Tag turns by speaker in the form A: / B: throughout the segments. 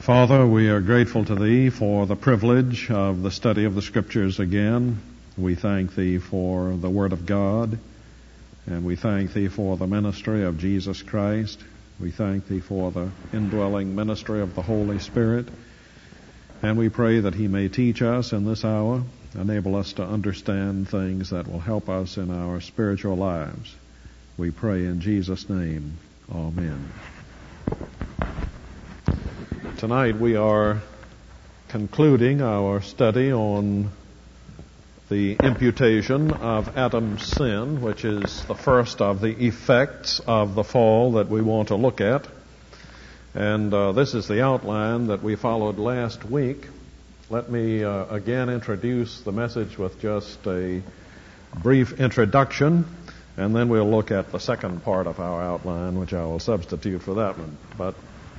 A: Father, we are grateful to Thee for the privilege of the study of the Scriptures again. We thank Thee for the Word of God, and we thank Thee for the ministry of Jesus Christ. We thank Thee for the indwelling ministry of the Holy Spirit, and we pray that He may teach us in this hour, enable us to understand things that will help us in our spiritual lives. We pray in Jesus' name. Amen. Tonight we are concluding our study on the imputation of Adam's sin, which is the first of the effects of the fall that we want to look at. And this is the outline that we followed last week. Let me again introduce the message with just a brief introduction, and then we'll look at the second part of our outline, which I will substitute for that one. But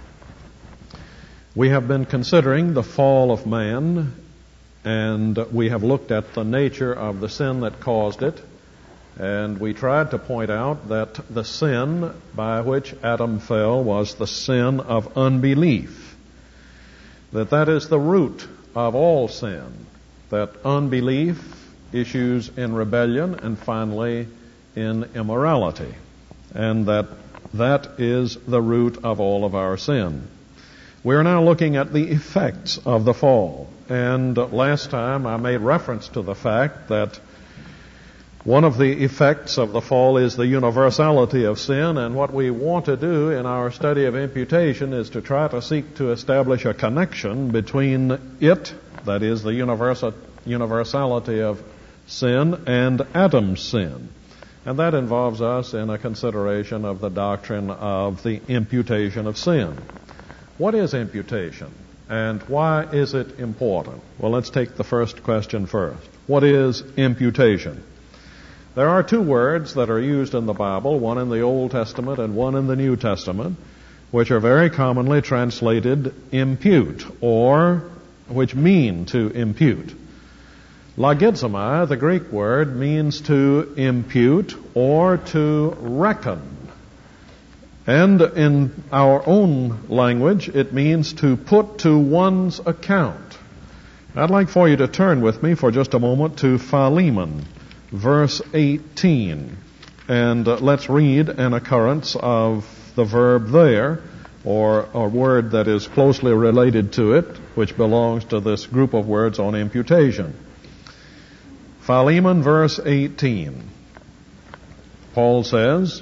A: we have been considering the fall of man, and we have looked at the nature of the sin that caused it, and we tried to point out that the sin by which Adam fell was the sin of unbelief, that is the root of all sin, that unbelief issues in rebellion and finally in immorality, and that is the root of all of our sin. We are now looking at the effects of the fall. And last time I made reference to the fact that one of the effects of the fall is the universality of sin, and what we want to do in our study of imputation is to try to seek to establish a connection between it, that is the universality of sin, and Adam's sin. And that involves us in a consideration of the doctrine of the imputation of sin. What is imputation, and why is it important? Well, let's take the first question first. What is imputation? There are two words that are used in the Bible, one in the Old Testament and one in the New Testament, which are very commonly translated impute, or which mean to impute. Logizomai, the Greek word, means to impute or to reckon. And in our own language, it means to put to one's account. I'd like for you to turn with me for just a moment to Philemon, verse 18. And let's read an occurrence of the verb there, or a word that is closely related to it, which belongs to this group of words on imputation. Philemon, verse 18. Paul says,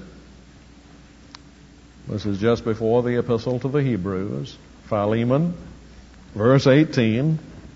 A: this is just before the epistle to the Hebrews, Philemon, verse 18.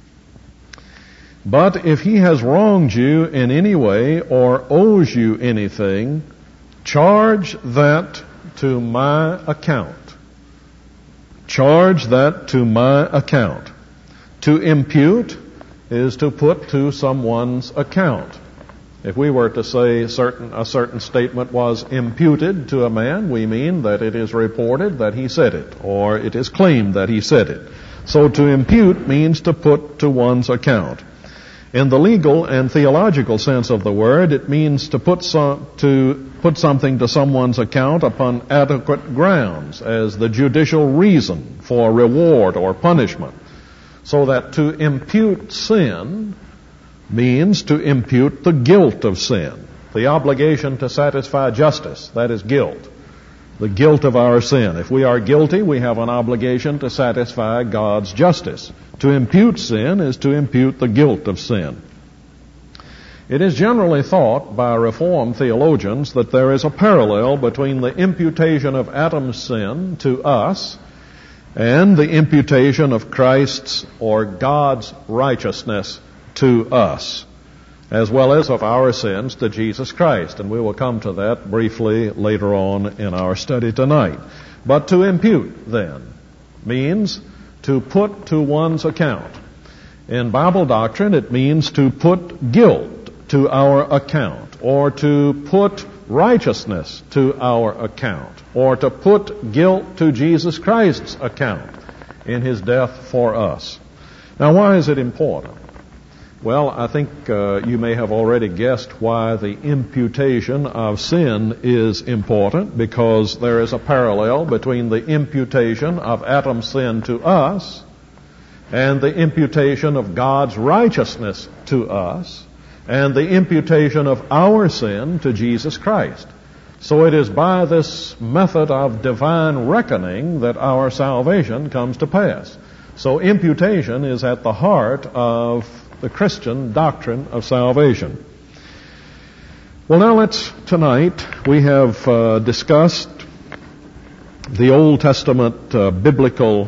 A: But if he has wronged you in any way or owes you anything, charge that to my account. Charge that to my account. To impute is to put to someone's account. If we were to say a certain statement was imputed to a man, we mean that it is reported that he said it, or it is claimed that he said it. So to impute means to put to one's account. In the legal and theological sense of the word, it means to put something to someone's account upon adequate grounds as the judicial reason for reward or punishment. So that to impute sin means to impute the guilt of sin, the obligation to satisfy justice, that is guilt, the guilt of our sin. If we are guilty, we have an obligation to satisfy God's justice. To impute sin is to impute the guilt of sin. It is generally thought by Reformed theologians that there is a parallel between the imputation of Adam's sin to us and the imputation of Christ's or God's righteousness to us, as well as of our sins to Jesus Christ. And we will come to that briefly later on in our study tonight. But to impute, then, means to put to one's account. In Bible doctrine, it means to put guilt to our account, or to put righteousness to our account, or to put guilt to Jesus Christ's account in His death for us. Now, why is it important? Well, I think you may have already guessed why the imputation of sin is important, because there is a parallel between the imputation of Adam's sin to us and the imputation of God's righteousness to us and the imputation of our sin to Jesus Christ. So it is by this method of divine reckoning that our salvation comes to pass. So imputation is at the heart of the Christian doctrine of salvation. Well, now tonight we have discussed the Old Testament biblical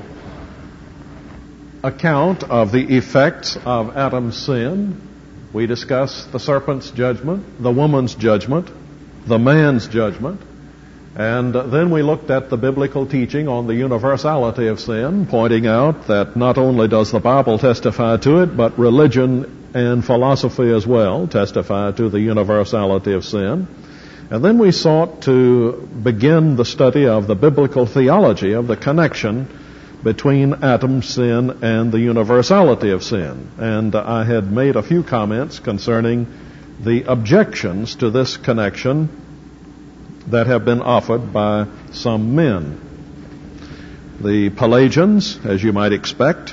A: account of the effects of Adam's sin. We discussed the serpent's judgment, the woman's judgment, the man's judgment, and then we looked at the biblical teaching on the universality of sin, pointing out that not only does the Bible testify to it, but religion and philosophy as well testify to the universality of sin. And then we sought to begin the study of the biblical theology of the connection between Adam's sin and the universality of sin. And I had made a few comments concerning the objections to this connection that have been offered by some men. The Pelagians, as you might expect,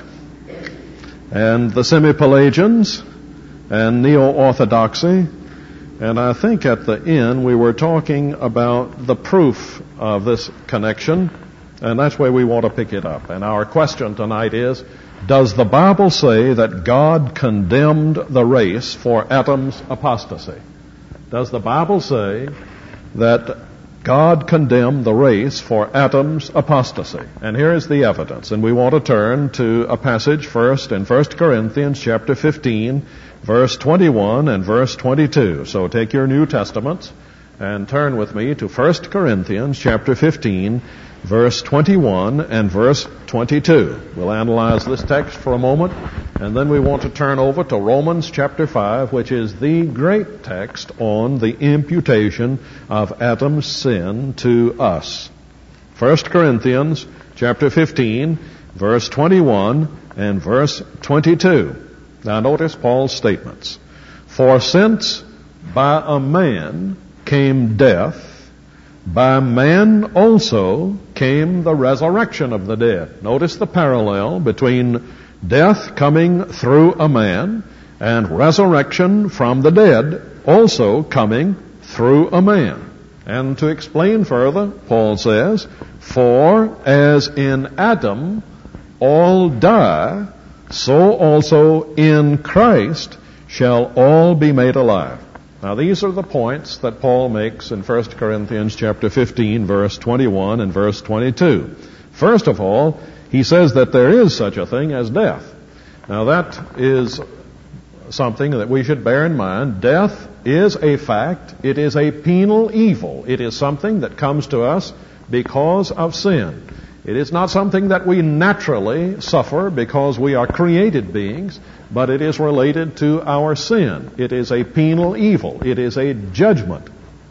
A: and the Semi-Pelagians, and Neo-Orthodoxy. And I think at the end we were talking about the proof of this connection, and that's where we want to pick it up. And our question tonight is, does the Bible say that God condemned the race for Adam's apostasy? Does the Bible say that God condemned the race for Adam's apostasy? And here is the evidence. And we want to turn to a passage first in 1 Corinthians chapter 15, verse 21 and verse 22. So take your New Testaments and turn with me to 1 Corinthians chapter 15, verse 21 and verse 22. We'll analyze this text for a moment, and then we want to turn over to Romans chapter 5, which is the great text on the imputation of Adam's sin to us. 1 Corinthians chapter 15, verse 21 and verse 22. Now notice Paul's statements. For since by a man came death, by man also came the resurrection of the dead. Notice the parallel between death coming through a man and resurrection from the dead also coming through a man. And to explain further, Paul says, for as in Adam all die, so also in Christ shall all be made alive. Now these are the points that Paul makes in 1 Corinthians chapter 15, verse 21 and verse 22. First of all, he says that there is such a thing as death. Now that is something that we should bear in mind. Death is a fact. It is a penal evil. It is something that comes to us because of sin. It is not something that we naturally suffer because we are created beings, but it is related to our sin. It is a penal evil. It is a judgment.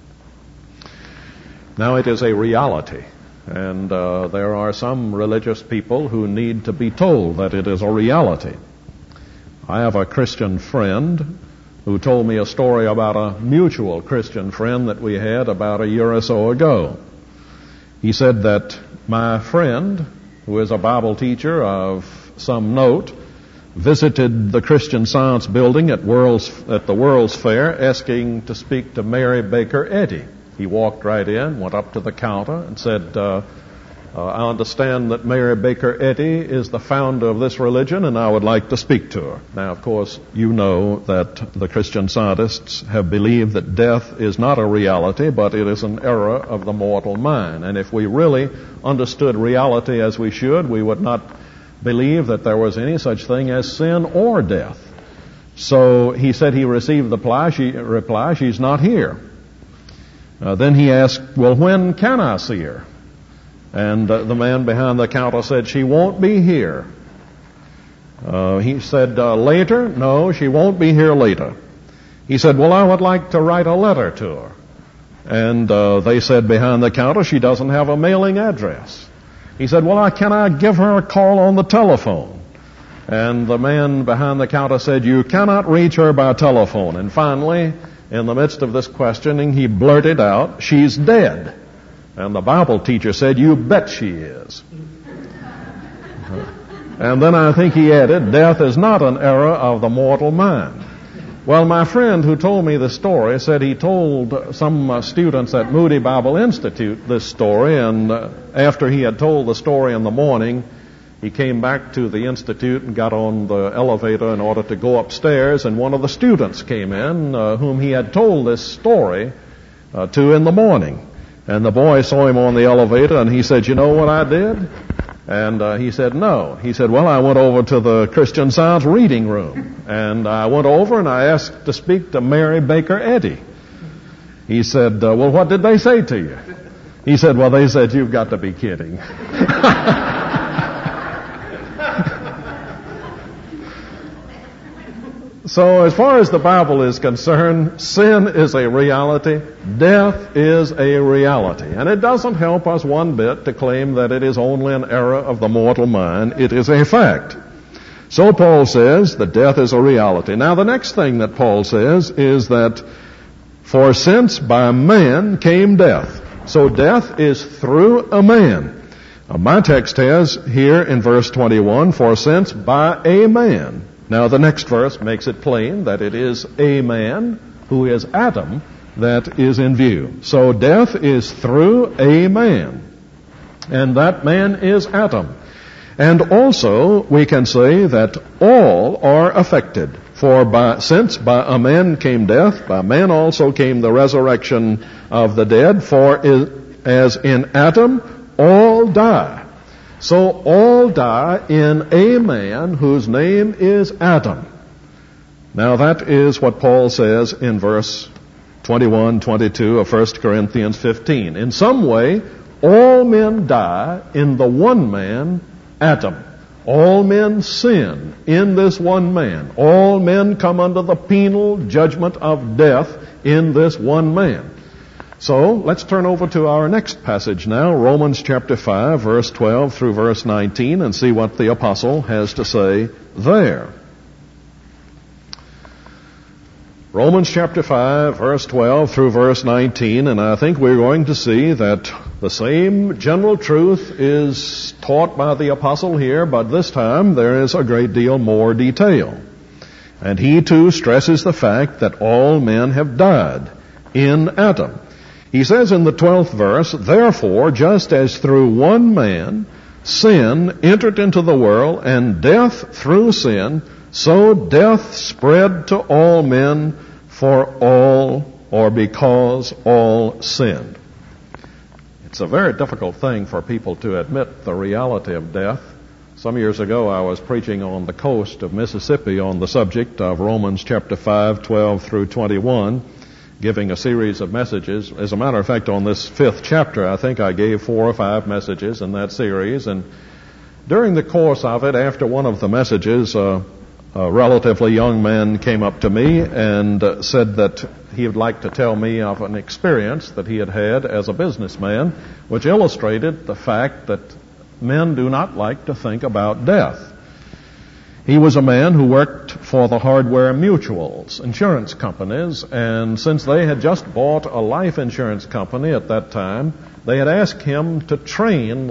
A: Now it is a reality, and there are some religious people who need to be told that it is a reality. I have a Christian friend who told me a story about a mutual Christian friend that we had about a year or so ago. He said that my friend, who is a Bible teacher of some note, visited the Christian Science building at the World's Fair asking to speak to Mary Baker Eddy. He walked right in, went up to the counter and said, I understand that Mary Baker Eddy is the founder of this religion and I would like to speak to her. Now, of course, you know that the Christian Scientists have believed that death is not a reality, but it is an error of the mortal mind. And if we really understood reality as we should, we would not believe that there was any such thing as sin or death. So he said he received the reply, she's not here. Then he asked, well, when can I see her? And the man behind the counter said, she won't be here. He said, later? No, she won't be here later. He said, well, I would like to write a letter to her. And they said behind the counter, she doesn't have a mailing address. He said, well, can I give her a call on the telephone? And the man behind the counter said, "You cannot reach her by telephone." And finally, in the midst of this questioning, he blurted out, "She's dead." And the Bible teacher said, "You bet she is." And then I think he added, "Death is not an error of the mortal mind." Well, my friend who told me the story said he told some students at Moody Bible Institute this story, and after he had told the story in the morning, he came back to the institute and got on the elevator in order to go upstairs, and one of the students came in whom he had told this story to in the morning. And the boy saw him on the elevator, and he said, "You know what I did?" And he said, "No." He said, "Well, I went over to the Christian Science reading room, and I went over and I asked to speak to Mary Baker Eddy." He said, "Well, what did they say to you?" He said, "Well, they said, you've got to be kidding." So as far as the Bible is concerned, sin is a reality, death is a reality. And it doesn't help us one bit to claim that it is only an error of the mortal mind. It is a fact. So Paul says that death is a reality. Now the next thing that Paul says is that, "For since by man came death." So death is through a man. My text has here in verse 21, "For since by a man." Now the next verse makes it plain that it is a man, who is Adam, that is in view. So death is through a man, and that man is Adam. And also we can say that all are affected. For since by a man came death, by man also came the resurrection of the dead. For as in Adam all die, so all die in a man whose name is Adam. Now that is what Paul says in verse 21, 22 of 1 Corinthians 15. In some way, all men die in the one man, Adam. All men sin in this one man. All men come under the penal judgment of death in this one man. So let's turn over to our next passage now, Romans chapter 5, verse 12 through verse 19, and see what the apostle has to say there. Romans chapter 5, verse 12 through verse 19, and I think we're going to see that the same general truth is taught by the apostle here, but this time there is a great deal more detail. And he too stresses the fact that all men have died in Adam. He says in the 12th verse, "Therefore, just as through one man sin entered into the world, and death through sin, so death spread to all men, for all, or because all sinned." It's a very difficult thing for people to admit the reality of death. Some years ago I was preaching on the coast of Mississippi on the subject of Romans chapter 5, 12 through 21. Giving a series of messages. As a matter of fact, on this 5th chapter, I think I gave 4 or 5 messages in that series. And during the course of it, after one of the messages, a relatively young man came up to me and said that he would like to tell me of an experience that he had had as a businessman, which illustrated the fact that men do not like to think about death. He was a man who worked for the hardware mutuals, insurance companies, and since they had just bought a life insurance company at that time, they had asked him to train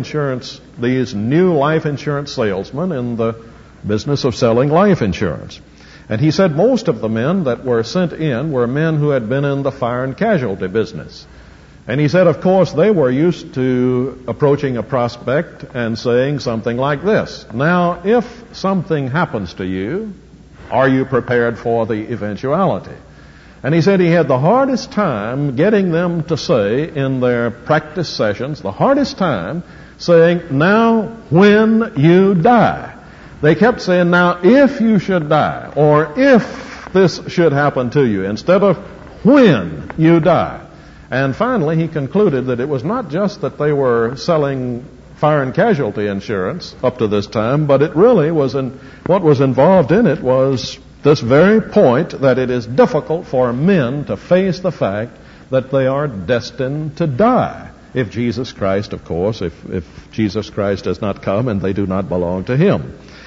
A: these new life insurance salesmen in the business of selling life insurance. And he said most of the men that were sent in were men who had been in the fire and casualty business. And he said, of course, they were used to approaching a prospect and saying something like this: "Now, if something happens to you, are you prepared for the eventuality?" And he said he had the hardest time getting them to say in their practice sessions, the hardest time saying, "Now, when you die." They kept saying, "Now, if you should die," or "if this should happen to you," instead of "when you die." And finally, he concluded that it was not just that they were selling fire and casualty insurance up to this time, but it really was what was involved in it was this very point that it is difficult for men to face the fact that they are destined to die. If Jesus Christ, of course, if Jesus Christ does not come and they do not belong to Him.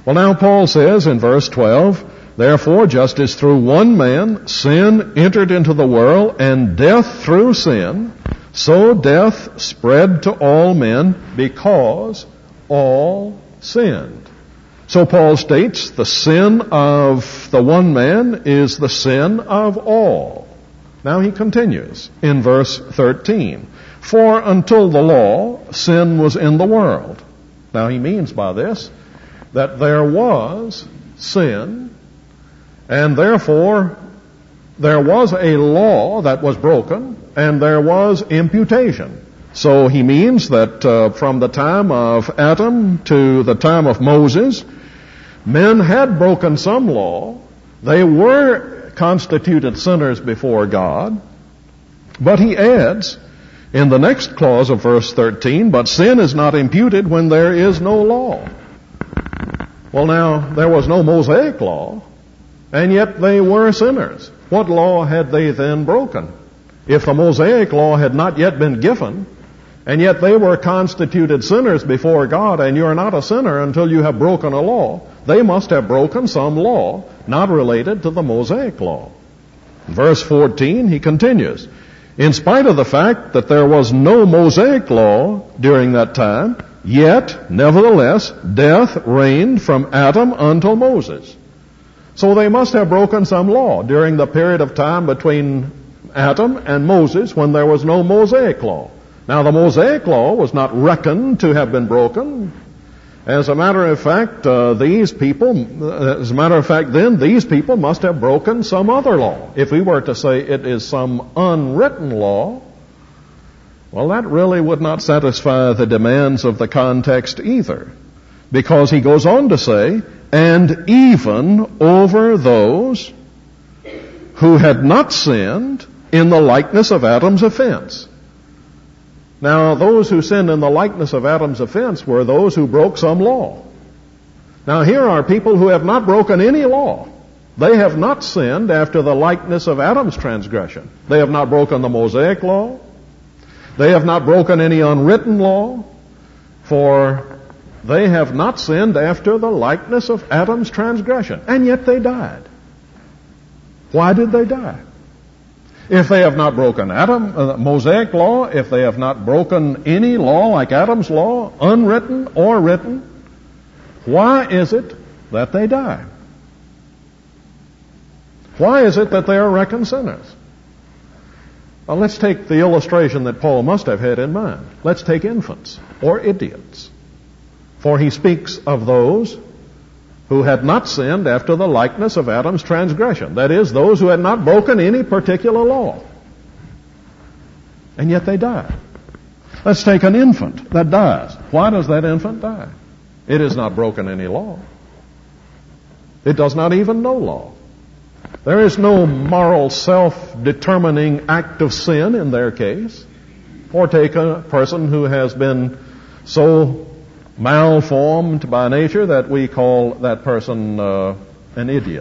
A: Well, now Paul says in verse 12, therefore, just as through one man sin entered into the world, and death through sin, so death spread to all men because all sinned. So Paul states the sin of the one man is the sin of all. Now he continues in verse 13. For until the law, sin was in the world. Now he means by this that there was sin, and therefore there was a law that was broken, and there was imputation. So he means that from the time of Adam to the time of Moses, men had broken some law. They were constituted sinners before God. But he adds in the next clause of verse 13, but sin is not imputed when there is no law. Well, now, there was no Mosaic law, and yet they were sinners. What law had they then broken? If the Mosaic law had not yet been given, and yet they were constituted sinners before God, and you're not a sinner until you have broken a law, they must have broken some law not related to the Mosaic law. Verse 14, he continues, in spite of the fact that there was no Mosaic law during that time, yet, nevertheless, death reigned from Adam until Moses. So they must have broken some law during the period of time between Adam and Moses when there was no Mosaic law. Now, the Mosaic law was not reckoned to have been broken. As a matter of fact, these people must have broken some other law. If we were to say it is some unwritten law, well, that really would not satisfy the demands of the context either. Because he goes on to say, and even over those who had not sinned in the likeness of Adam's offense. Now, those who sinned in the likeness of Adam's offense were those who broke some law. Now, here are people who have not broken any law. They have not sinned after the likeness of Adam's transgression. They have not broken the Mosaic law. They have not broken any unwritten law, for they have not sinned after the likeness of Adam's transgression. And yet they died. Why did they die? If they have not broken Mosaic law, if they have not broken any law like Adam's law, unwritten or written, why is it that they die? Why is it that they are reckoned sinners? Well, let's take the illustration that Paul must have had in mind. Let's take infants or idiots. For he speaks of those who had not sinned after the likeness of Adam's transgression. That is, those who had not broken any particular law. And yet they die. Let's take an infant that dies. Why does that infant die? It has not broken any law. It does not even know law. There is no moral self-determining act of sin in their case. Or take a person who has been so malformed by nature that we call that person an idiot.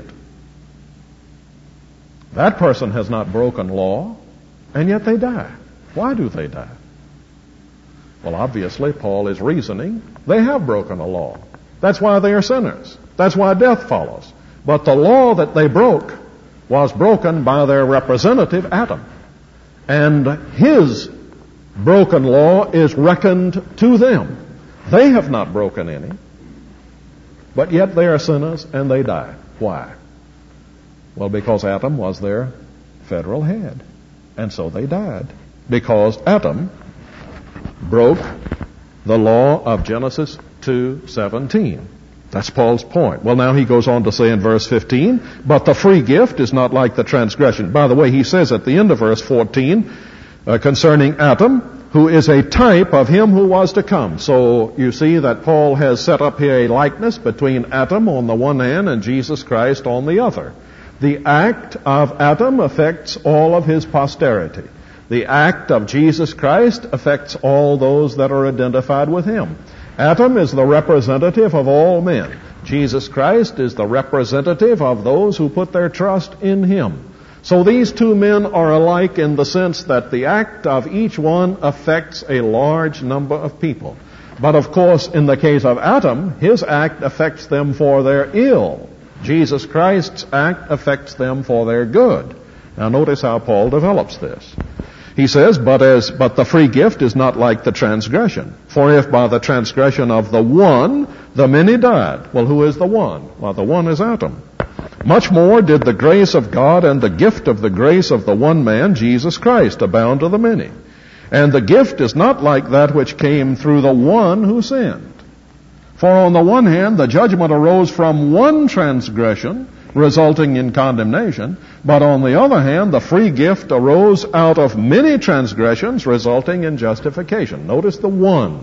A: That person has not broken law, and yet they die. Why do they die? Well, obviously, Paul is reasoning they have broken a law. That's why they are sinners. That's why death follows. But the law that they broke was broken by their representative, Adam. And his broken law is reckoned to them. They have not broken any, but yet they are sinners and they die. Why? Well, because Adam was their federal head, and so they died. Because Adam broke the law of Genesis 2:17. That's Paul's point. Well, now he goes on to say in verse 15, but the free gift is not like the transgression. By the way, he says at the end of verse 14, concerning Adam, who is a type of him who was to come. So you see that Paul has set up here a likeness between Adam on the one hand and Jesus Christ on the other. The act of Adam affects all of his posterity. The act of Jesus Christ affects all those that are identified with him. Adam is the representative of all men. Jesus Christ is the representative of those who put their trust in him. So these two men are alike in the sense that the act of each one affects a large number of people. But of course, in the case of Adam, his act affects them for their ill. Jesus Christ's act affects them for their good. Now notice how Paul develops this. He says, but the free gift is not like the transgression. For if by the transgression of the one, the many died. Well, who is the one? Well, the one is Adam. Much more did the grace of God and the gift of the grace of the one man, Jesus Christ, abound to the many. And the gift is not like that which came through the one who sinned. For on the one hand, the judgment arose from one transgression, resulting in condemnation, but on the other hand, the free gift arose out of many transgressions, resulting in justification. Notice the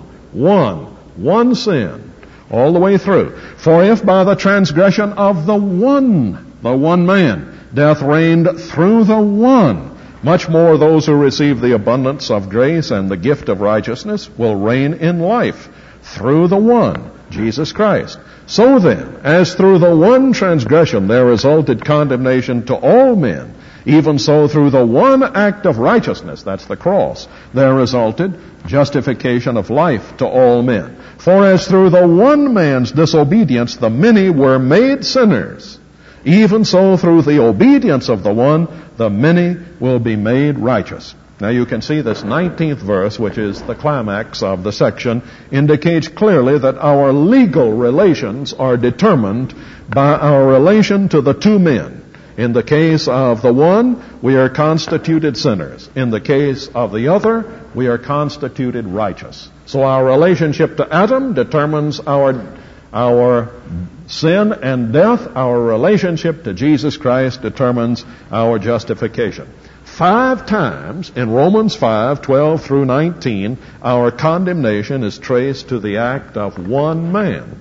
A: one sin, all the way through. For if by the transgression of the one man, death reigned through the one, much more those who receive the abundance of grace and the gift of righteousness will reign in life through the one, Jesus Christ. So then, as through the one transgression there resulted condemnation to all men, even so through the one act of righteousness, that's the cross, there resulted justification of life to all men. For as through the one man's disobedience the many were made sinners, even so through the obedience of the one, the many will be made righteous. Now you can see this 19th verse, which is the climax of the section, indicates clearly that our legal relations are determined by our relation to the two men. In the case of the one, we are constituted sinners. In the case of the other, we are constituted righteous. So our relationship to Adam determines our sin and death. Our relationship to Jesus Christ determines our justification. 5 times in Romans 5:12 through 19, our condemnation is traced to the act of one man.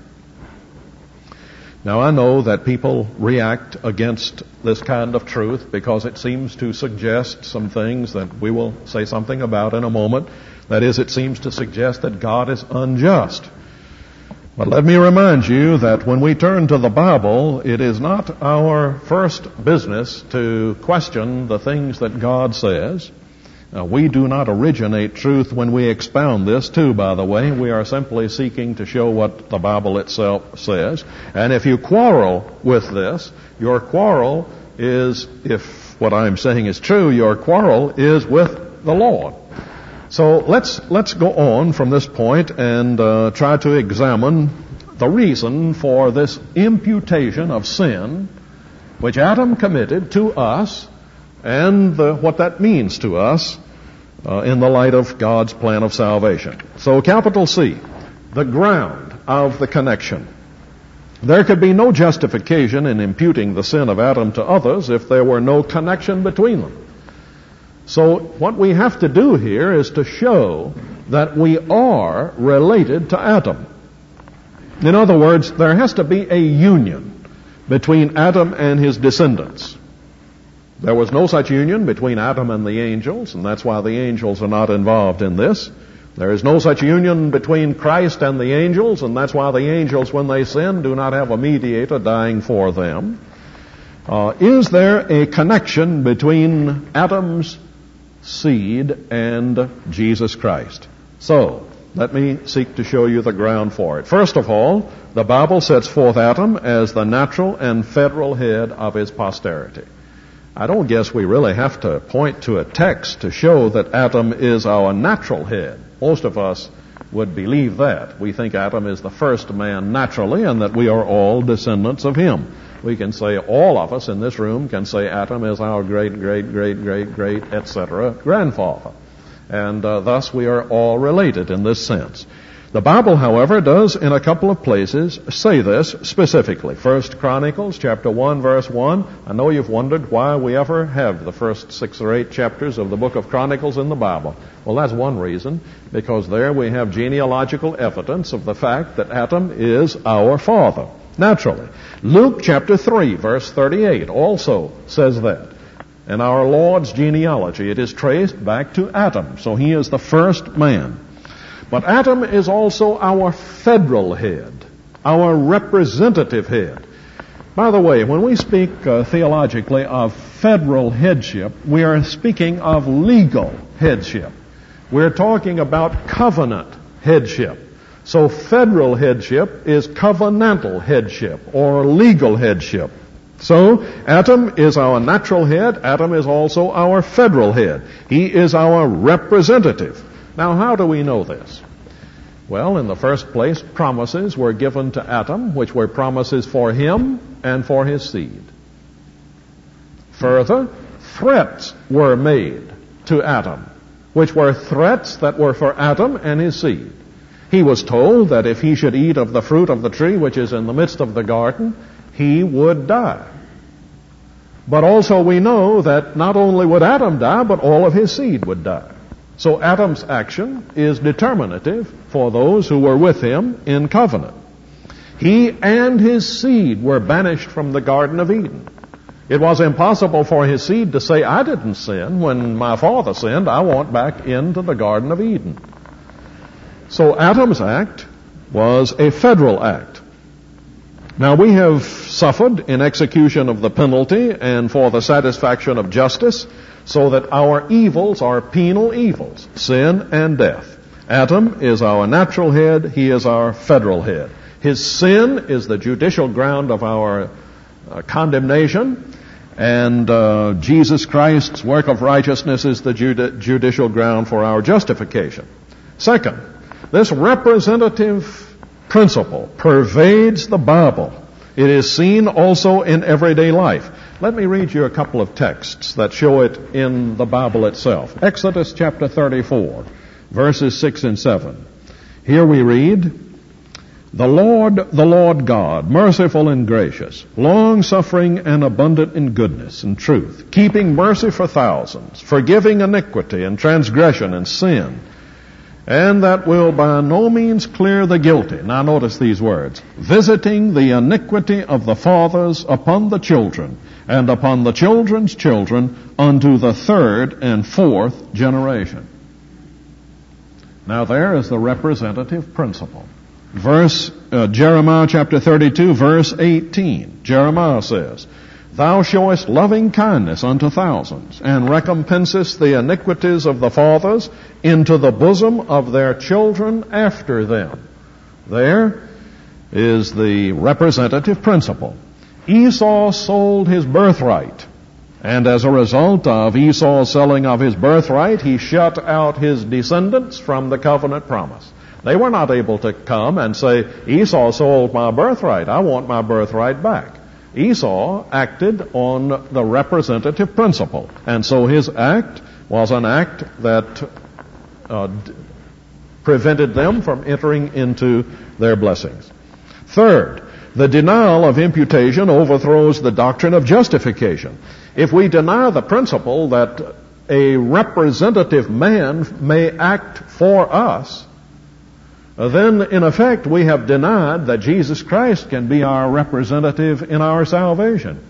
A: Now I know that people react against this kind of truth because it seems to suggest some things that we will say something about in a moment. That is, it seems to suggest that God is unjust. But let me remind you that when we turn to the Bible, it is not our first business to question the things that God says. Now, we do not originate truth when we expound this, too, by the way. We are simply seeking to show what the Bible itself says. And if you quarrel with this, your quarrel is, if what I'm saying is true, your quarrel is with the Lord. So let's go on from this point and try to examine the reason for this imputation of sin which Adam committed to us and what that means to us in the light of God's plan of salvation. So capital C, the ground of the connection. There could be no justification in imputing the sin of Adam to others if there were no connection between them. So what we have to do here is to show that we are related to Adam. In other words, there has to be a union between Adam and his descendants. There was no such union between Adam and the angels, and that's why the angels are not involved in this. There is no such union between Christ and the angels, and that's why the angels, when they sin, do not have a mediator dying for them. Is there a connection between Adam's seed and Jesus Christ? So, let me seek to show you the ground for it. First of all, the Bible sets forth Adam as the natural and federal head of his posterity. I don't guess we really have to point to a text to show that Adam is our natural head. Most of us would believe that. We think Adam is the first man naturally and that we are all descendants of him. We can say, all of us in this room can say Adam is our great, etc. grandfather. And thus we are all related in this sense. The Bible, however, does in a couple of places say this specifically. 1 Chronicles chapter 1, verse 1. I know you've wondered why we ever have the first 6 or 8 chapters of the book of Chronicles in the Bible. Well, that's one reason, because there we have genealogical evidence of the fact that Adam is our father, naturally. Luke chapter 3, verse 38 also says that. In our Lord's genealogy, it is traced back to Adam, so he is the first man. But Adam is also our federal head, our representative head. By the way, when we speak theologically of federal headship, we are speaking of legal headship. We're talking about covenant headship. So federal headship is covenantal headship or legal headship. So Adam is our natural head. Adam is also our federal head. He is our representative. Now, how do we know this? Well, in the first place, promises were given to Adam, which were promises for him and for his seed. Further, threats were made to Adam, which were threats that were for Adam and his seed. He was told that if he should eat of the fruit of the tree which is in the midst of the garden, he would die. But also we know that not only would Adam die, but all of his seed would die. So Adam's action is determinative for those who were with him in covenant. He and his seed were banished from the Garden of Eden. It was impossible for his seed to say, I didn't sin. When my father sinned, I want back into the Garden of Eden. So Adam's act was a federal act. Now we have suffered in execution of the penalty and for the satisfaction of justice, so that our evils are penal evils, sin and death. Adam is our natural head, he is our federal head. His sin is the judicial ground of our condemnation, and Jesus Christ's work of righteousness is the judicial ground for our justification. Second, this representative principle pervades the Bible. It is seen also in everyday life. Let me read you a couple of texts that show it in the Bible itself. Exodus chapter 34, verses 6 and 7. Here we read, the Lord God, merciful and gracious, long-suffering and abundant in goodness and truth, keeping mercy for thousands, forgiving iniquity and transgression and sin, and that will by no means clear the guilty. Now notice these words. Visiting the iniquity of the fathers upon the children, and upon the children's children, unto the third and fourth generation. Now there is the representative principle. Jeremiah chapter 32, verse 18. Jeremiah says, Thou showest loving kindness unto thousands, and recompensest the iniquities of the fathers into the bosom of their children after them. There is the representative principle. Esau sold his birthright, and as a result of Esau's selling of his birthright, he shut out his descendants from the covenant promise. They were not able to come and say, Esau sold my birthright, I want my birthright back. Esau acted on the representative principle, and so his act was an act that prevented them from entering into their blessings. Third, the denial of imputation overthrows the doctrine of justification. If we deny the principle that a representative man may act for us, then in effect we have denied that Jesus Christ can be our representative in our salvation.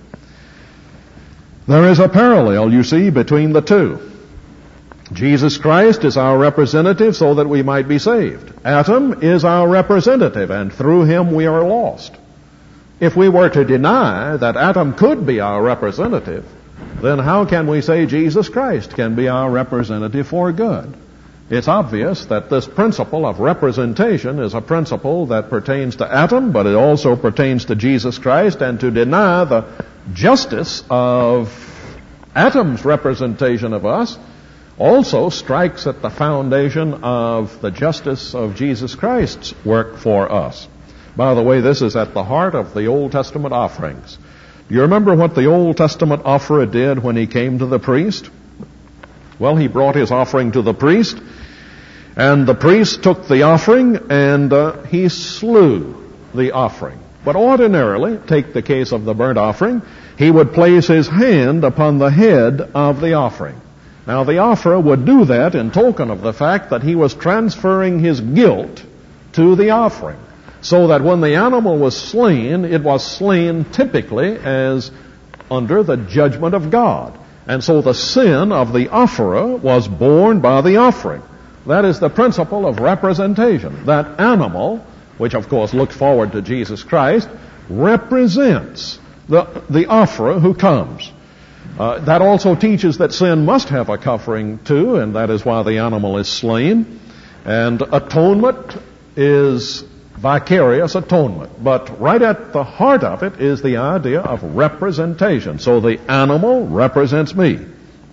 A: There is a parallel, you see, between the two. Jesus Christ is our representative so that we might be saved. Adam is our representative, and through him we are lost. If we were to deny that Adam could be our representative, then how can we say Jesus Christ can be our representative for good? It's obvious that this principle of representation is a principle that pertains to Adam, but it also pertains to Jesus Christ, and to deny the justice of Adam's representation of us also strikes at the foundation of the justice of Jesus Christ's work for us. By the way, this is at the heart of the Old Testament offerings. Do you remember what the Old Testament offerer did when he came to the priest? Well, he brought his offering to the priest, and the priest took the offering and he slew the offering. But ordinarily, take the case of the burnt offering, he would place his hand upon the head of the offering. Now, the offerer would do that in token of the fact that he was transferring his guilt to the offering, so that when the animal was slain, it was slain typically as under the judgment of God. And so the sin of the offerer was borne by the offering. That is the principle of representation. That animal, which of course looks forward to Jesus Christ, represents the offerer who comes. That also teaches that sin must have a covering too, and that is why the animal is slain. And atonement is vicarious atonement. But right at the heart of it is the idea of representation. So the animal represents me.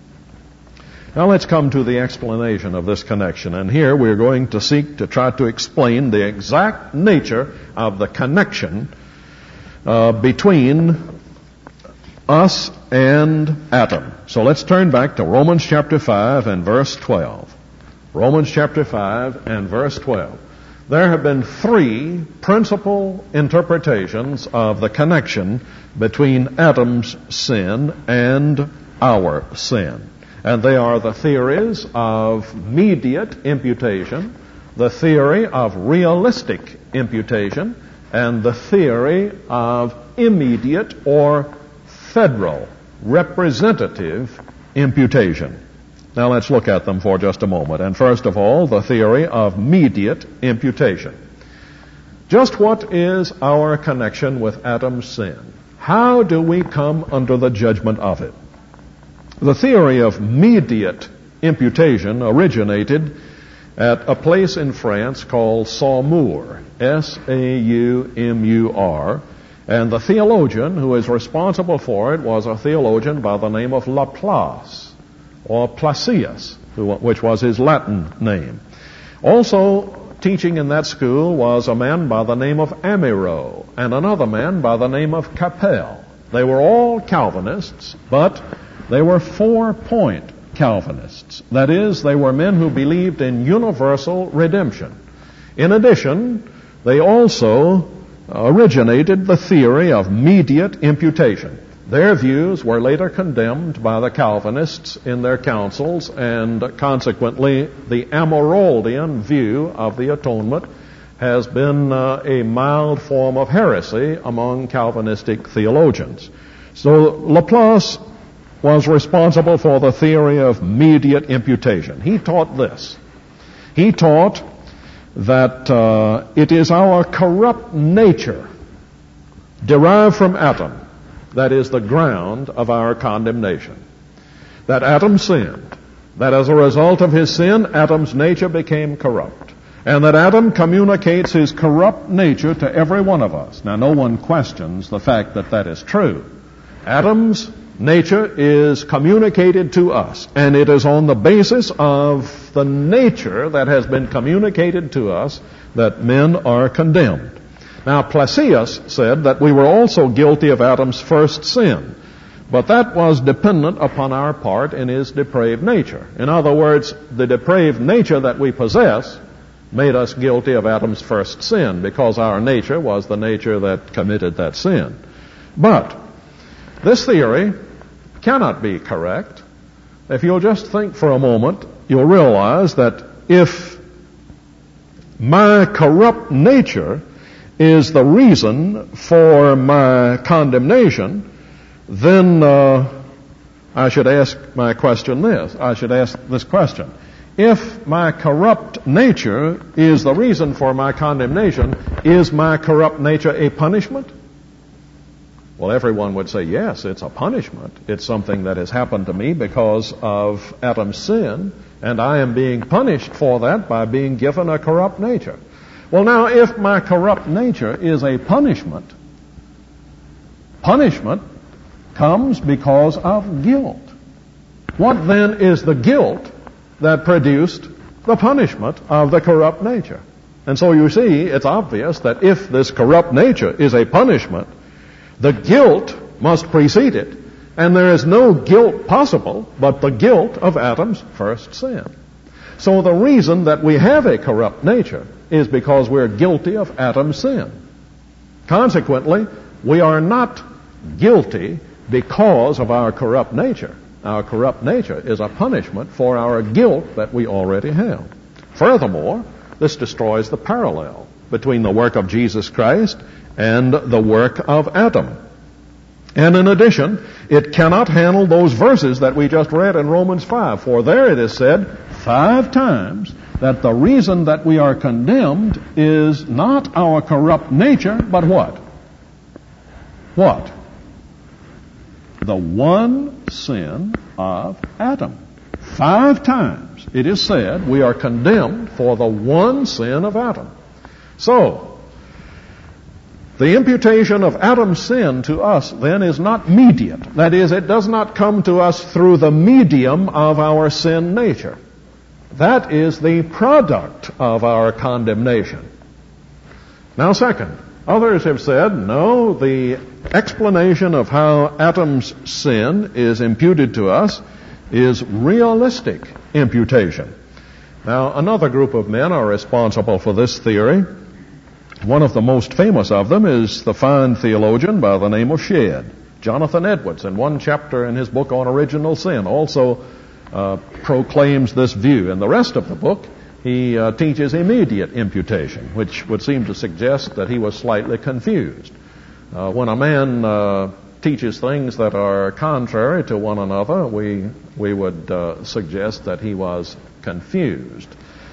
A: Now let's come to the explanation of this connection. And here we're going to seek to try to explain the exact nature of the connection between us and Adam. So let's turn back to Romans chapter 5 and verse 12. Romans chapter 5 and verse 12. There have been three principal interpretations of the connection between Adam's sin and our sin. And they are the theories of mediate imputation, the theory of realistic imputation, and the theory of immediate or federal representative imputation. Now let's look at them for just a moment. And first of all, the theory of mediate imputation. Just what is our connection with Adam's sin? How do we come under the judgment of it? The theory of mediate imputation originated at a place in France called Saumur, S-A-U-M-U-R, and the theologian who is responsible for it was a theologian by the name of Laplace, or Placius, which was his Latin name. Also teaching in that school was a man by the name of Amirault, and another man by the name of Capel. They were all Calvinists, but they were 4-point Calvinists. That is, they were men who believed in universal redemption. In addition, they also originated the theory of mediate imputation. Their views were later condemned by the Calvinists in their councils, and consequently the Amyraldian view of the atonement has been a mild form of heresy among Calvinistic theologians. So Laplace was responsible for the theory of mediate imputation. He taught this. He taught that it is our corrupt nature derived from Adam that is the ground of our condemnation. That Adam sinned. That as a result of his sin, Adam's nature became corrupt. And that Adam communicates his corrupt nature to every one of us. Now, no one questions the fact that that is true. Adam's nature is communicated to us, and it is on the basis of the nature that has been communicated to us that men are condemned. Now, Placius said that we were also guilty of Adam's first sin, but that was dependent upon our part in his depraved nature. In other words, the depraved nature that we possess made us guilty of Adam's first sin, because our nature was the nature that committed that sin. But this theory cannot be correct. If you'll just think for a moment, you'll realize that if my corrupt nature is the reason for my condemnation, then I should ask this question. If my corrupt nature is the reason for my condemnation, is my corrupt nature a punishment? Well, everyone would say, yes, it's a punishment. It's something that has happened to me because of Adam's sin, and I am being punished for that by being given a corrupt nature. Well, now, if my corrupt nature is a punishment, punishment comes because of guilt. What then is the guilt that produced the punishment of the corrupt nature? And so you see, it's obvious that if this corrupt nature is a punishment, the guilt must precede it. And there is no guilt possible but the guilt of Adam's first sin. So the reason that we have a corrupt nature is because we're guilty of Adam's sin. Consequently, we are not guilty because of our corrupt nature. Our corrupt nature is a punishment for our guilt that we already have. Furthermore, this destroys the parallel between the work of Jesus Christ and the work of Adam. And in addition, it cannot handle those verses that we just read in Romans 5. For there it is said 5 times that the reason that we are condemned is not our corrupt nature, but what? What? The one sin of Adam. 5 times it is said we are condemned for the one sin of Adam. So, the imputation of Adam's sin to us then is not mediate. That is, it does not come to us through the medium of our sin nature. That is the product of our condemnation. Now, second, others have said, no, the explanation of how Adam's sin is imputed to us is realistic imputation. Now, another group of men are responsible for this theory. One of the most famous of them is the fine theologian by the name of Shedd. Jonathan Edwards, in one chapter in his book on original sin, also proclaims this view. In the rest of the book, he teaches immediate imputation, which would seem to suggest that he was slightly confused. When a man teaches things that are contrary to one another, we would suggest that he was confused.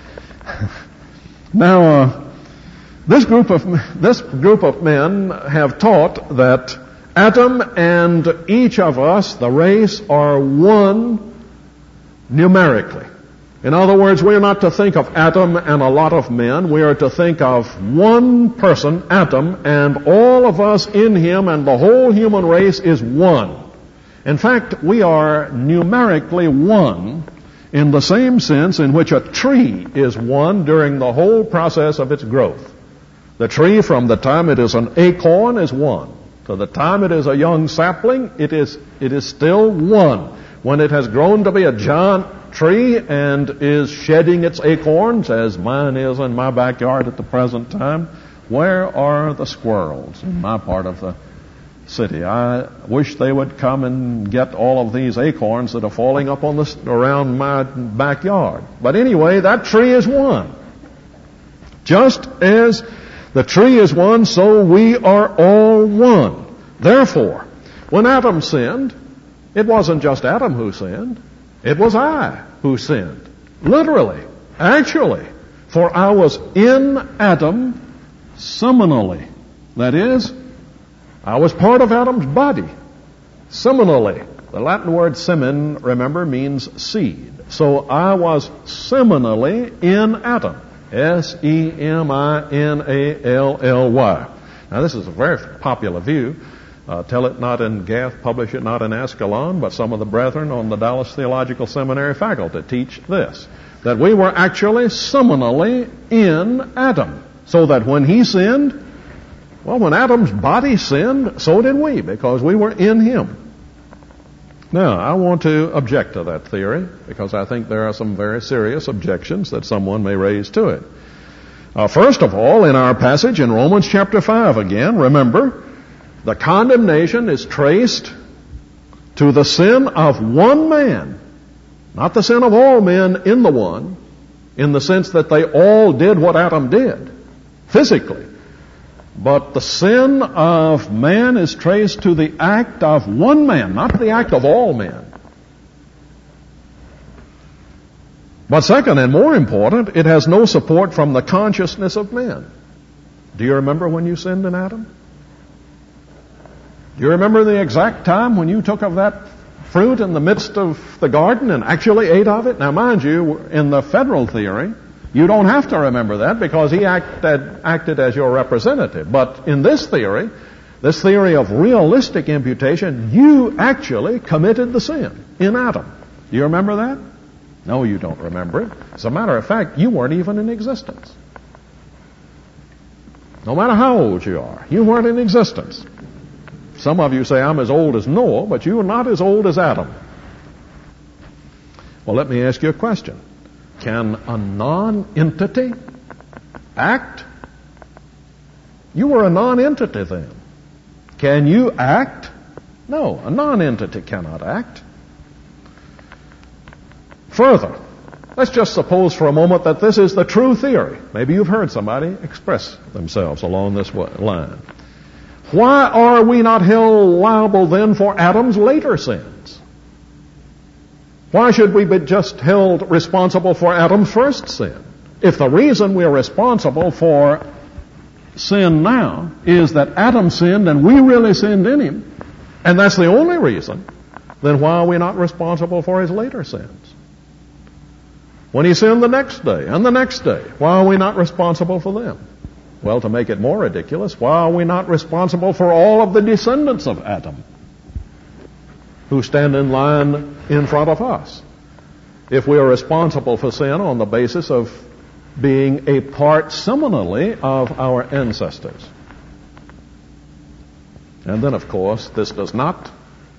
A: Now, this group of men have taught that Adam and each of us, the race, are one numerically. In other words, we are not to think of Adam and a lot of men. We are to think of one person, Adam, and all of us in him, and the whole human race is one. In fact, we are numerically one in the same sense in which a tree is one during the whole process of its growth. The tree, from the time it is an acorn, is one. To the time it is a young sapling, it is still one. When it has grown to be a giant tree and is shedding its acorns, as mine is in my backyard at the present time, where are the squirrels in my part of the city? I wish they would come and get all of these acorns that are falling up around my backyard. But anyway, that tree is one. Just as the tree is one, so we are all one. Therefore, when Adam sinned, it wasn't just Adam who sinned. It was I who sinned. Literally, actually. For I was in Adam seminally. That is, I was part of Adam's body. Seminally. The Latin word semen, remember, means seed. So I was seminally in Adam. Seminally. Now, this is a very popular view. Tell it not in Gath, publish it not in Ascalon, but some of the brethren on the Dallas Theological Seminary faculty teach this, that we were actually seminally in Adam, so that when he sinned, well, when Adam's body sinned, so did we, because we were in him. Now, I want to object to that theory, because I think there are some very serious objections that someone may raise to it. First of all, in our passage in Romans chapter 5 again, remember, the condemnation is traced to the sin of one man, not the sin of all men in the one, in the sense that they all did what Adam did, physically. But the sin of man is traced to the act of one man, not the act of all men. But second, and more important, it has no support from the consciousness of men. Do you remember when you sinned in Adam? Do you remember the exact time when you took of that fruit in the midst of the garden and actually ate of it? Now, mind you, in the federal theory, you don't have to remember that because he acted as your representative. But in this theory of realistic imputation, you actually committed the sin in Adam. Do you remember that? No, you don't remember it. As a matter of fact, you weren't even in existence. No matter how old you are, you weren't in existence. Some of you say, I'm as old as Noah, but you are not as old as Adam. Well, let me ask you a question. Can a non-entity act? You were a non-entity then. Can you act? No, a non-entity cannot act. Further, let's just suppose for a moment that this is the true theory. Maybe you've heard somebody express themselves along this line. Why are we not held liable then for Adam's later sins? Why should we be just held responsible for Adam's first sin? If the reason we are responsible for sin now is that Adam sinned and we really sinned in him, and that's the only reason, then why are we not responsible for his later sins? When he sinned the next day and the next day, why are we not responsible for them? Well, to make it more ridiculous, why are we not responsible for all of the descendants of Adam who stand in line in front of us? If we are responsible for sin on the basis of being a part similarly of our ancestors. And then, of course, this does not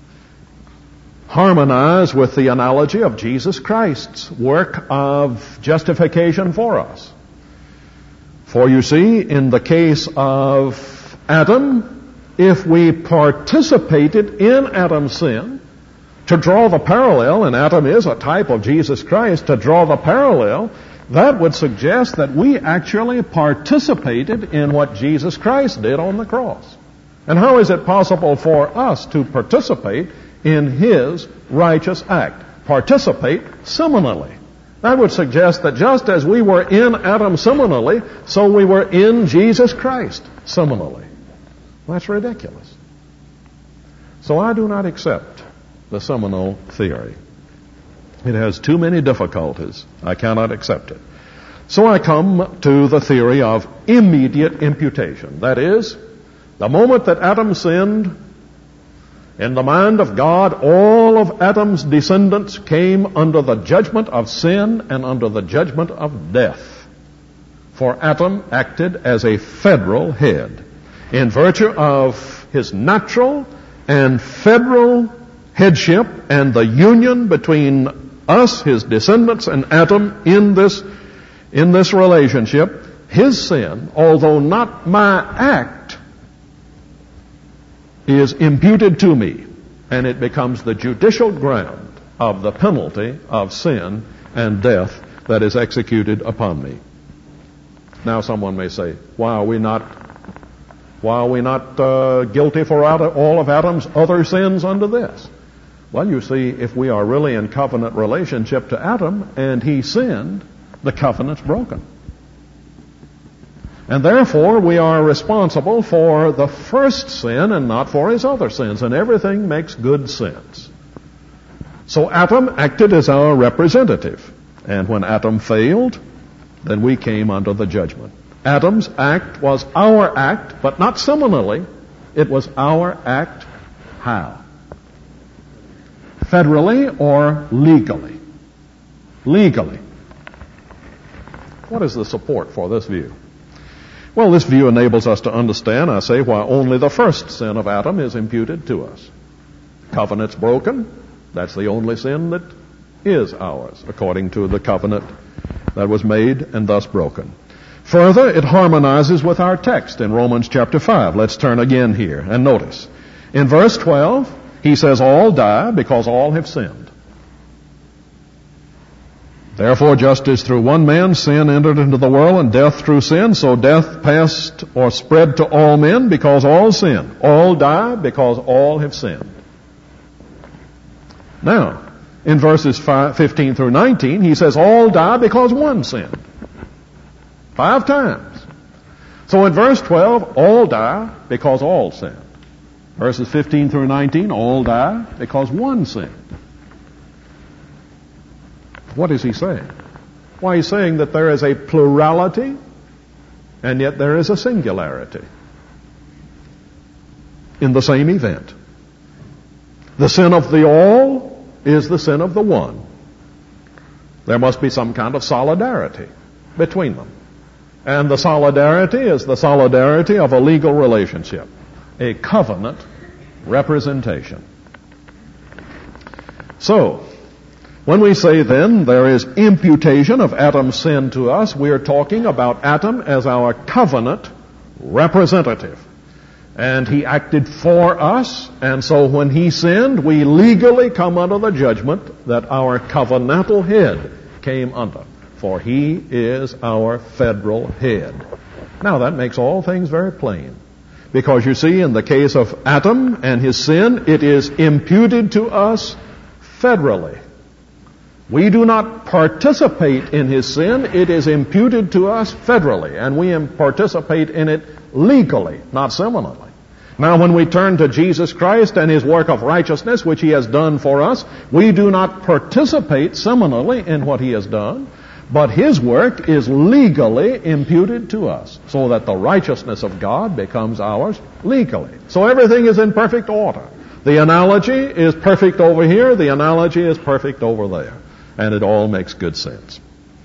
A: harmonize with the analogy of Jesus Christ's work of justification for us. For you see, in the case of Adam, if we participated in Adam's sin, to draw the parallel, and Adam is a type of Jesus Christ, to draw the parallel, that would suggest that we actually participated in what Jesus Christ did on the cross. And how is it possible for us to participate in His righteous act? Participate similarly. That would suggest that just as we were in Adam similarly, so we were in Jesus Christ similarly. That's ridiculous. So I do not accept the seminal theory. It has too many difficulties. I cannot accept it. So I come to the theory of immediate imputation. That is, the moment that Adam sinned, in the mind of God, all of Adam's descendants came under the judgment of sin and under the judgment of death. For Adam acted as a federal head in virtue of his natural and federal headship and the union between us, his descendants, and Adam in this relationship. His sin, although not my act, is imputed to me, and it becomes the judicial ground of the penalty of sin and death that is executed upon me. Now someone may say, why are we not guilty for all of Adam's other sins under this? Well, you see, if we are really in covenant relationship to Adam and he sinned, the covenant's broken. And therefore, we are responsible for the first sin and not for his other sins, and everything makes good sense. So Adam acted as our representative, and when Adam failed, then we came under the judgment. Adam's act was our act, but not similarly. It was our act. How? Federally or legally? Legally. What is the support for this view? Well, this view enables us to understand, I say, why only the first sin of Adam is imputed to us. Covenant's broken. That's the only sin that is ours, according to the covenant that was made and thus broken. Further, it harmonizes with our text in Romans chapter 5. Let's turn again here and notice. In verse 12, he says, all die because all have sinned. Therefore, just as through one man sin entered into the world, and death through sin, so death passed or spread to all men because all sin. All die because all have sinned. Now, in verses 15 through 19, he says all die because one sinned. 5 times. So in verse 12, all die because all sinned. Verses 15 through 19, all die because one sinned. What is he saying? Why, he's saying that there is a plurality and yet there is a singularity in the same event. The sin of the all is the sin of the one. There must be some kind of solidarity between them. And the solidarity is the solidarity of a legal relationship, a covenant representation. So, when we say then there is imputation of Adam's sin to us, we are talking about Adam as our covenant representative. And he acted for us, and so when he sinned, we legally come under the judgment that our covenantal head came under. For he is our federal head. Now that makes all things very plain. Because you see, in the case of Adam and his sin, it is imputed to us federally. We do not participate in his sin. It is imputed to us federally, and we participate in it legally, not similarly. Now, when we turn to Jesus Christ and his work of righteousness, which he has done for us, we do not participate similarly in what he has done, But His work is legally imputed to us, so that the righteousness of God becomes ours legally. So everything is in perfect order. The analogy is perfect over here, the analogy is perfect over there. And it all makes good sense.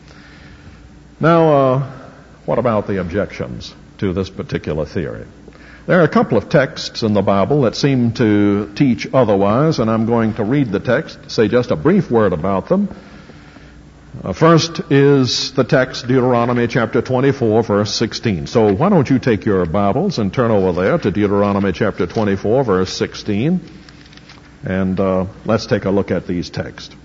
A: Now, what about the objections to this particular theory? There are a couple of texts in the Bible that seem to teach otherwise, and I'm going to read the text, say just a brief word about them. First is the text, Deuteronomy chapter 24, verse 16. So why don't you take your Bibles and turn over there to Deuteronomy chapter 24, verse 16, and let's take a look at these texts.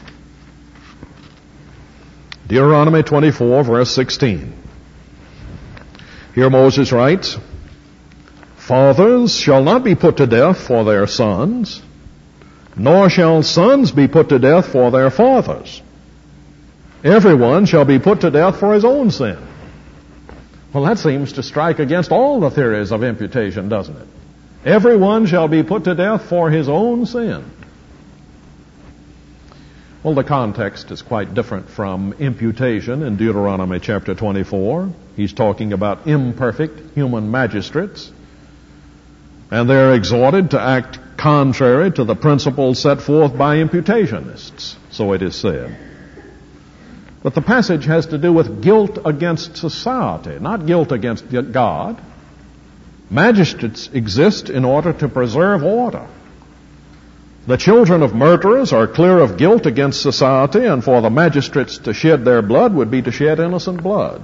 A: Deuteronomy 24, verse 16. Here Moses writes, "Fathers shall not be put to death for their sons, nor shall sons be put to death for their fathers. Everyone shall be put to death for his own sin." Well, that seems to strike against all the theories of imputation, doesn't it? Everyone shall be put to death for his own sin. Well, the context is quite different from imputation in Deuteronomy chapter 24. He's talking about imperfect human magistrates, and they're exhorted to act contrary to the principles set forth by imputationists, so it is said. But the passage has to do with guilt against society, not guilt against God. Magistrates exist in order to preserve order. The children of murderers are clear of guilt against society, and for the magistrates to shed their blood would be to shed innocent blood.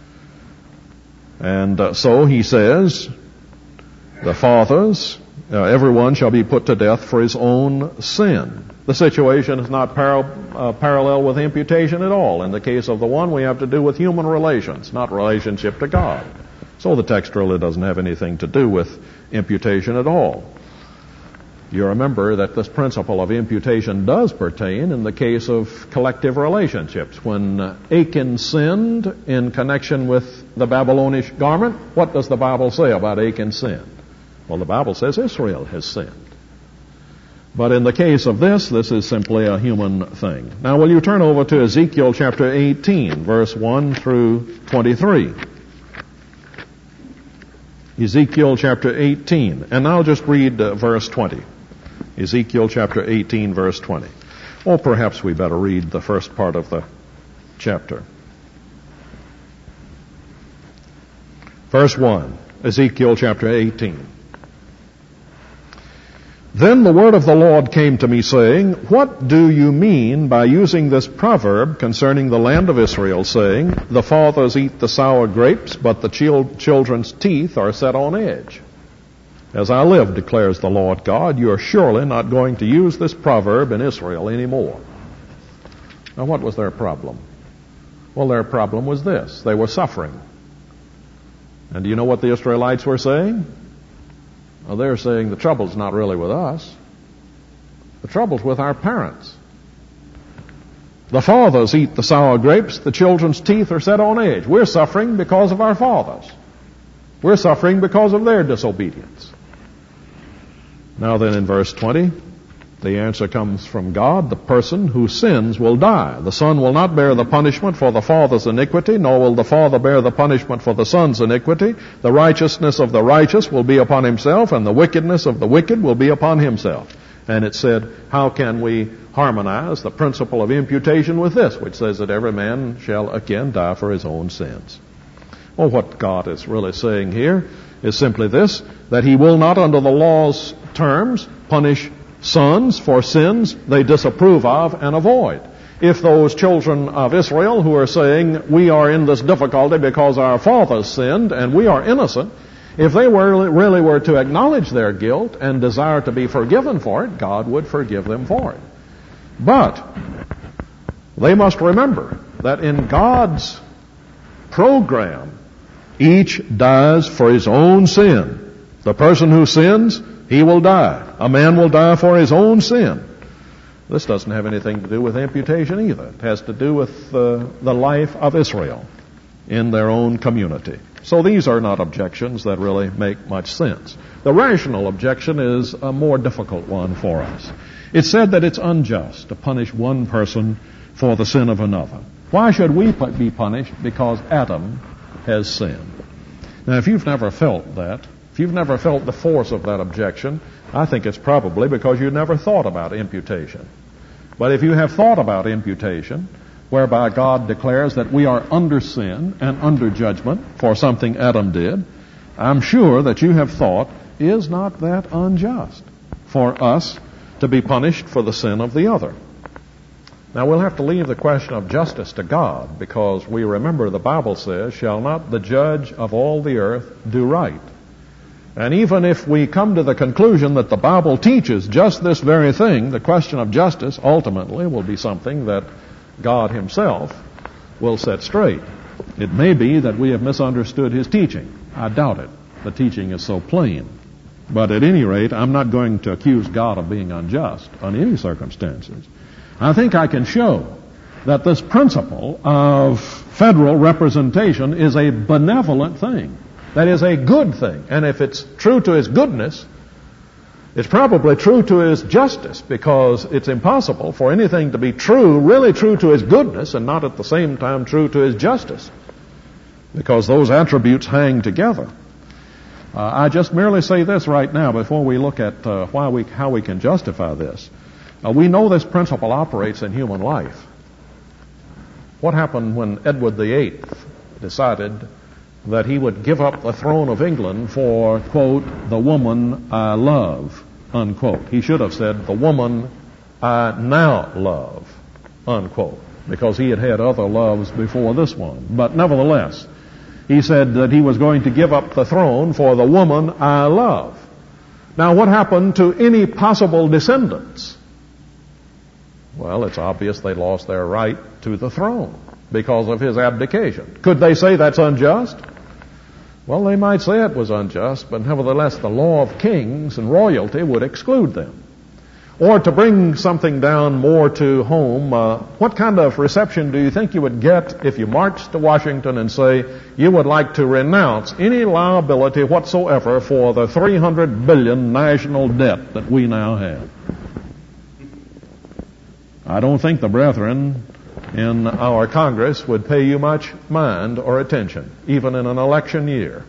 A: And so he says, the fathers, everyone shall be put to death for his own sin. The situation is not parallel with imputation at all. In the case of the one, we have to do with human relations, not relationship to God. So the text really doesn't have anything to do with imputation at all. You remember that this principle of imputation does pertain in the case of collective relationships. When Achan sinned in connection with the Babylonish garment, what does the Bible say about Achan's sin? Well, the Bible says Israel has sinned. But in the case of this is simply a human thing. Now, will you turn over to Ezekiel chapter 18, verse 1 through 23. Ezekiel chapter 18. And I'll just read verse 20. Ezekiel chapter 18, verse 20. Or perhaps we better read the first part of the chapter. Verse 1, Ezekiel chapter 18. "Then the word of the Lord came to me, saying, What do you mean by using this proverb concerning the land of Israel, saying, The fathers eat the sour grapes, but the children's teeth are set on edge? As I live, declares the Lord God, you are surely not going to use this proverb in Israel anymore." Now, what was their problem? Well, their problem was this. They were suffering. And do you know what the Israelites were saying? Well, they're saying the trouble's not really with us. The trouble's with our parents. The fathers eat the sour grapes, the children's teeth are set on edge. We're suffering because of our fathers. We're suffering because of their disobedience. Now then, in verse 20, the answer comes from God. The person who sins will die. The son will not bear the punishment for the father's iniquity, nor will the father bear the punishment for the son's iniquity. The righteousness of the righteous will be upon himself, and the wickedness of the wicked will be upon himself. And it said, how can we harmonize the principle of imputation with this, which says that every man shall again die for his own sins? Well, what God is really saying here is simply this, that He will not, under the law's terms, punish sons for sins they disapprove of and avoid. If those children of Israel who are saying, we are in this difficulty because our fathers sinned and we are innocent, if they really were to acknowledge their guilt and desire to be forgiven for it, God would forgive them for it. But they must remember that in God's program, each dies for his own sin. The person who sins, he will die. A man will die for his own sin. This doesn't have anything to do with imputation either. It has to do with the life of Israel in their own community. So these are not objections that really make much sense. The rational objection is a more difficult one for us. It's said that it's unjust to punish one person for the sin of another. Why should we be punished? Because Adam has sinned. Now, if you've never felt that, if you've never felt the force of that objection, I think it's probably because you never thought about imputation. But if you have thought about imputation, whereby God declares that we are under sin and under judgment for something Adam did, I'm sure that you have thought, is not that unjust for us to be punished for the sin of the other? Now, we'll have to leave the question of justice to God, because we remember the Bible says, shall not the judge of all the earth do right? And even if we come to the conclusion that the Bible teaches just this very thing, the question of justice ultimately will be something that God himself will set straight. It may be that we have misunderstood his teaching. I doubt it. The teaching is so plain. But at any rate, I'm not going to accuse God of being unjust on any circumstances. I think I can show that this principle of federal representation is a benevolent thing. That is a good thing. And if it's true to his goodness, it's probably true to his justice, because it's impossible for anything to be true, really true to his goodness, and not at the same time true to his justice, because those attributes hang together. I just merely say this right now before we look at how we can justify this. We know this principle operates in human life. What happened when Edward VIII decided that he would give up the throne of England for, quote, the woman I love, unquote? He should have said, the woman I now love, unquote, because he had had other loves before this one. But nevertheless, he said that he was going to give up the throne for the woman I love. Now, what happened to any possible descendants? Well, it's obvious they lost their right to the throne because of his abdication. Could they say that's unjust? Well, they might say it was unjust, but nevertheless the law of kings and royalty would exclude them. Or to bring something down more to home, what kind of reception do you think you would get if you marched to Washington and say you would like to renounce any liability whatsoever for the $300 billion national debt that we now have? I don't think the brethren in our Congress would pay you much mind or attention, even in an election year.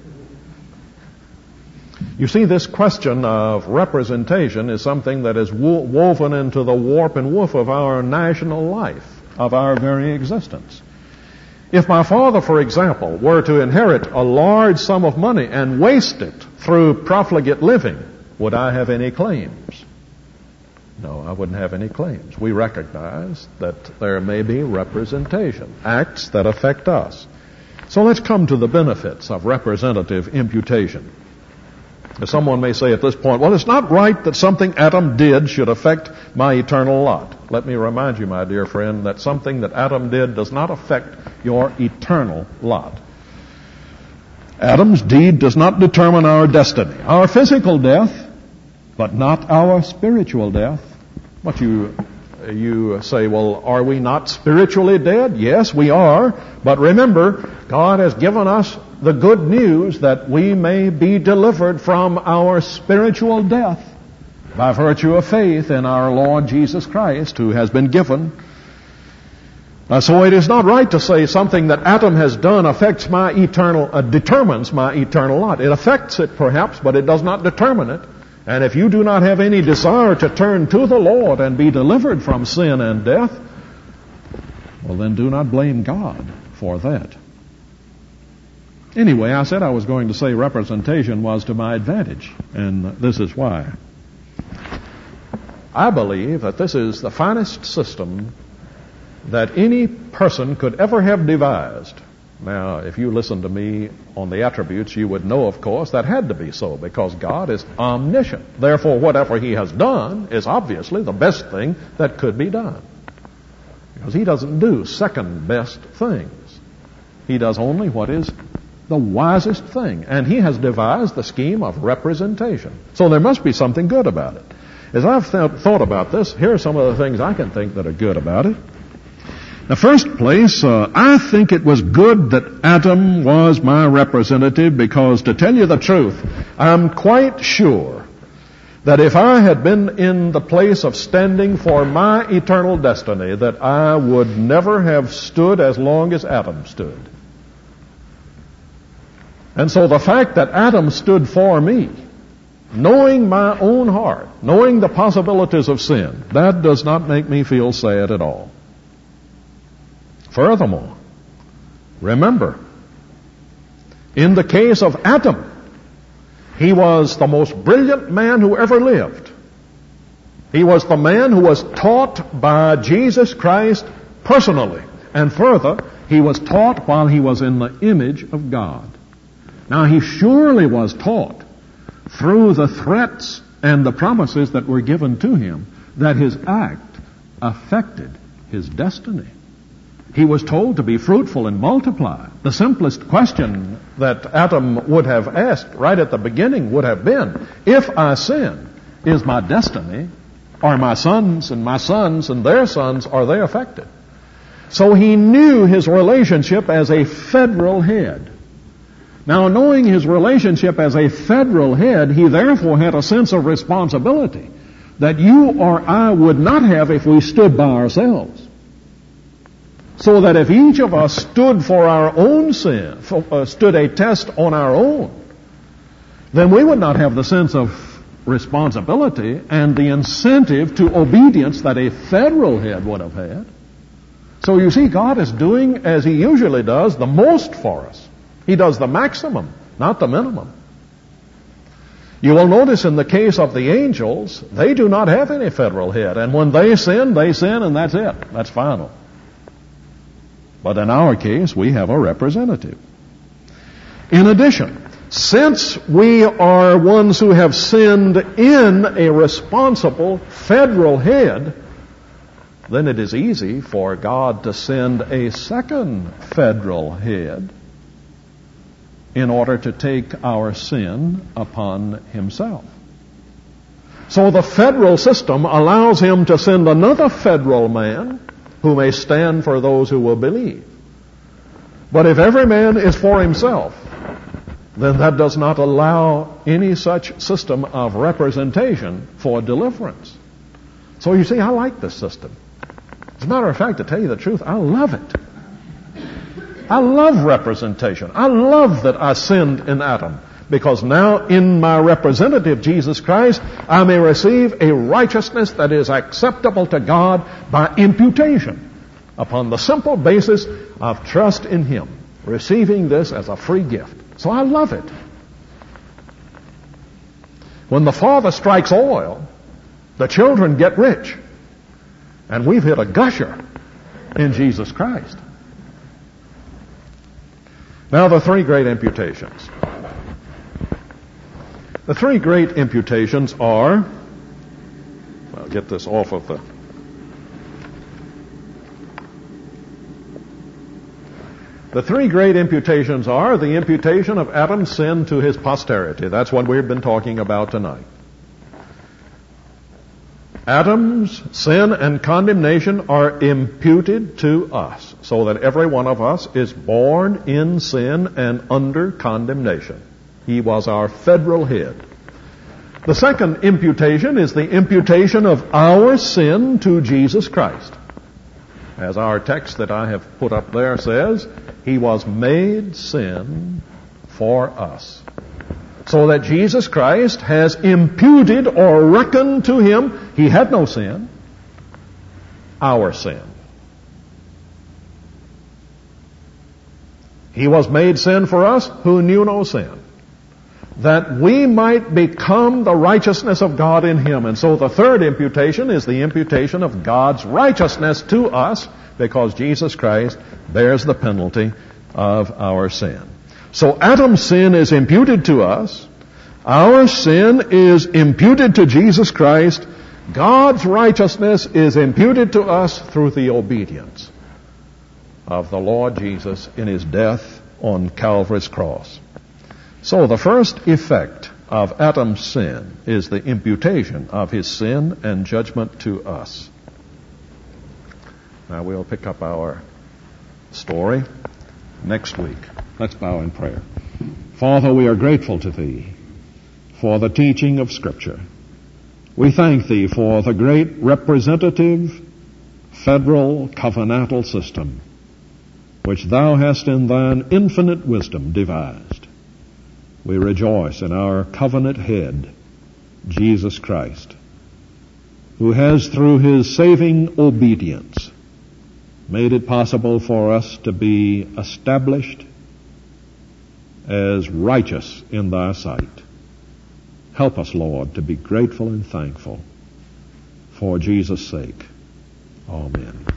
A: You see, this question of representation is something that is woven into the warp and woof of our national life, of our very existence. If my father, for example, were to inherit a large sum of money and waste it through profligate living, would I have any claims? No, I wouldn't have any claims. We recognize that there may be representation, acts that affect us. So let's come to the benefits of representative imputation. Someone may say at this point, well, it's not right that something Adam did should affect my eternal lot. Let me remind you, my dear friend, that something that Adam did does not affect your eternal lot. Adam's deed does not determine our destiny. Our physical death, but not our spiritual death. What you say, well, are we not spiritually dead? Yes, we are. But remember, God has given us the good news that we may be delivered from our spiritual death by virtue of faith in our Lord Jesus Christ, who has been given. So it is not right to say something that Adam has done determines my eternal lot. It affects it perhaps, but it does not determine it. And if you do not have any desire to turn to the Lord and be delivered from sin and death, well, then do not blame God for that. Anyway, I said I was going to say representation was to my advantage, and this is why. I believe that this is the finest system that any person could ever have devised. Now, if you listen to me on the attributes, you would know, of course, that had to be so, because God is omniscient. Therefore, whatever he has done is obviously the best thing that could be done. Because he doesn't do second best things. He does only what is the wisest thing. And he has devised the scheme of representation. So there must be something good about it. As I've thought about this, here are some of the things I can think that are good about it. In the first place, I think it was good that Adam was my representative, because, to tell you the truth, I'm quite sure that if I had been in the place of standing for my eternal destiny, that I would never have stood as long as Adam stood. And so the fact that Adam stood for me, knowing my own heart, knowing the possibilities of sin, that does not make me feel sad at all. Furthermore, remember, in the case of Adam, he was the most brilliant man who ever lived. He was the man who was taught by Jesus Christ personally. And further, he was taught while he was in the image of God. Now, he surely was taught through the threats and the promises that were given to him that his act affected his destiny. He was told to be fruitful and multiply. The simplest question that Adam would have asked right at the beginning would have been, if I sin, is my destiny, are my sons and their sons, are they affected? So he knew his relationship as a federal head. Now, knowing his relationship as a federal head, he therefore had a sense of responsibility that you or I would not have if we stood by ourselves. So that if each of us stood for our own sin, stood a test on our own, then we would not have the sense of responsibility and the incentive to obedience that a federal head would have had. So you see, God is doing, as He usually does, the most for us. He does the maximum, not the minimum. You will notice in the case of the angels, they do not have any federal head. And when they sin, and that's it. That's final. But in our case, we have a representative. In addition, since we are ones who have sinned in a responsible federal head, then it is easy for God to send a second federal head in order to take our sin upon Himself. So the federal system allows Him to send another federal man who may stand for those who will believe. But if every man is for himself, then that does not allow any such system of representation for deliverance. So you see, I like this system. As a matter of fact, to tell you the truth, I love it. I love representation. I love that I sinned in Adam, because now in my representative, Jesus Christ, I may receive a righteousness that is acceptable to God by imputation upon the simple basis of trust in Him, receiving this as a free gift. So I love it. When the Father strikes oil, the children get rich. And we've hit a gusher in Jesus Christ. Now the three great imputations. The three great imputations are, I'll get this off of the... The three great imputations are the imputation of Adam's sin to his posterity. That's what we've been talking about tonight. Adam's sin and condemnation are imputed to us, so that every one of us is born in sin and under condemnation. He was our federal head. The second imputation is the imputation of our sin to Jesus Christ. As our text that I have put up there says, He was made sin for us. So that Jesus Christ has imputed or reckoned to Him, He had no sin, our sin. He was made sin for us who knew no sin, that we might become the righteousness of God in Him. And so the third imputation is the imputation of God's righteousness to us, because Jesus Christ bears the penalty of our sin. So Adam's sin is imputed to us. Our sin is imputed to Jesus Christ. God's righteousness is imputed to us through the obedience of the Lord Jesus in His death on Calvary's cross. So the first effect of Adam's sin is the imputation of his sin and judgment to us. Now we'll pick up our story next week. Let's bow in prayer. Father, we are grateful to Thee for the teaching of Scripture. We thank Thee for the great representative federal covenantal system which Thou hast in Thine infinite wisdom devised. We rejoice in our covenant head, Jesus Christ, who has through His saving obedience made it possible for us to be established as righteous in Thy sight. Help us, Lord, to be grateful and thankful for Jesus' sake. Amen.